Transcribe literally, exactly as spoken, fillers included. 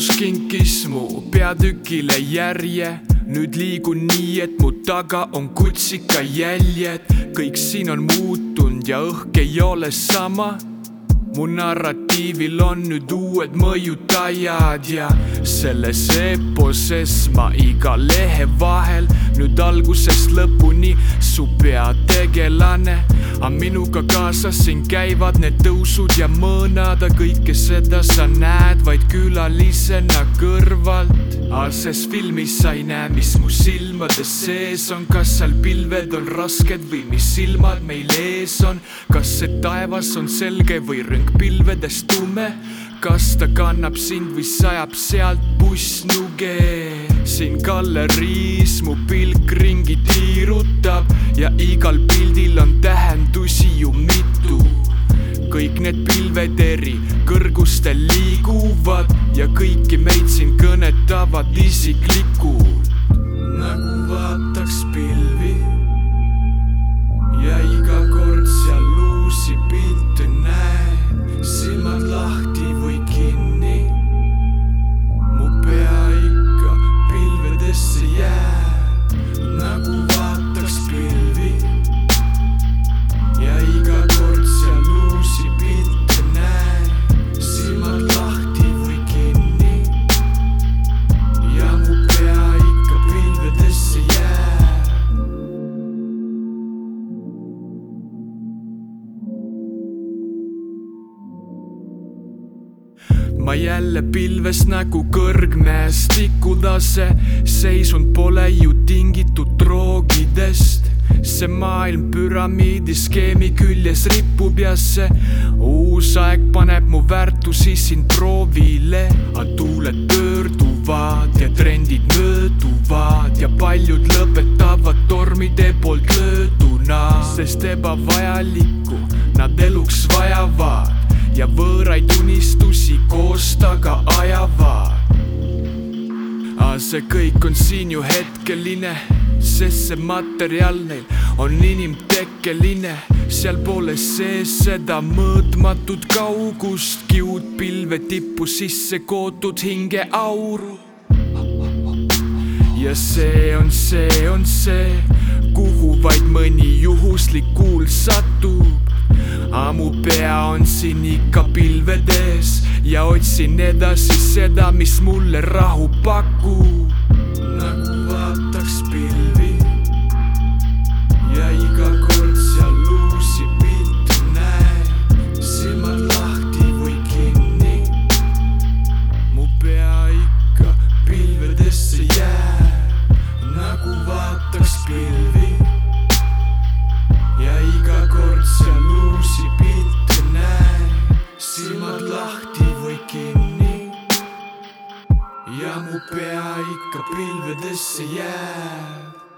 Thanos kinkis mu peatükile järje. Nüüd liigun nii, et mu taga on kutsika jäljed. Kõik siin on muutunud ja õhk ei ole sama. Mu narratiivil on nüüd uued mõjutajad ja selles eposes ma iga lehe vahel nüüd algusest lõpuni su peategelane. A minuga kaasas siin käivad need tõusud ja mõõnad, kõike seda sa näed vaid külalisena kõrvalt. A ses filmis sa ei näe, mis mu silmades sees on. Kas seal pilved on rasked või mis silmad meil ees on? Kas see taevas on selge või rõng pilvedes tume? Kas ta kannab sind või sajab sealt bussnuge? Siin galleriis mu pilk ringi tiirutab ja igal pildil on tähendusi ju mitu. Kõik need pilved eri kõrgustel liiguvad ja kõiki meid siin kõnetavad isiklikult. Nagu vaataks pilvi ja iga kord seal uusi pilte näen. Silmad lahti või kinni, mu pea ikka pilvedesse jääb. Nagu vaataks pilvi ja iga kord seal uusi pilte näen. Silmad lahti või kinni ja mu pea ikka pilvedesse jääb. Ma jälle pilves nagu kõrgmäes tikutase. Seisund pole ju tingitud droogidest. See maailm püramiidi skeemi küljes ripub ja see uus aeg paneb mu väärtusi siin proovile. A tuuled pöörduvad ja trendid mööduvad ja paljud lõpetavad tormide poolt lööduna. Sest ebavajalikku nad eluks vajavad ja võõraid unistusi koos taga ajavad. A see kõik on siin ju hetkeline, sest see materjal neil on inimtekkeline. Seal pole sees seda mõõtmatut kaugust, kiud pilve tippu sisse kootud hinge auru. Ja see on see on see, kuhu vaid mõni juhuslik kuul satub. A mu pea on siin ikka pilvedes ja otsin edasi seda, mis mulle rahu pakub. Nagu vaataks pilvi ja iga kord seal uusi pilte näen. Silmad lahti või kinni, mu pea ikka pilvedesse jääb. Nagu vaataks pilvi ja iga kord seal uusi pilte näen. Silmad lahti või kinni ja mu pea ikka pilvedesse jääb.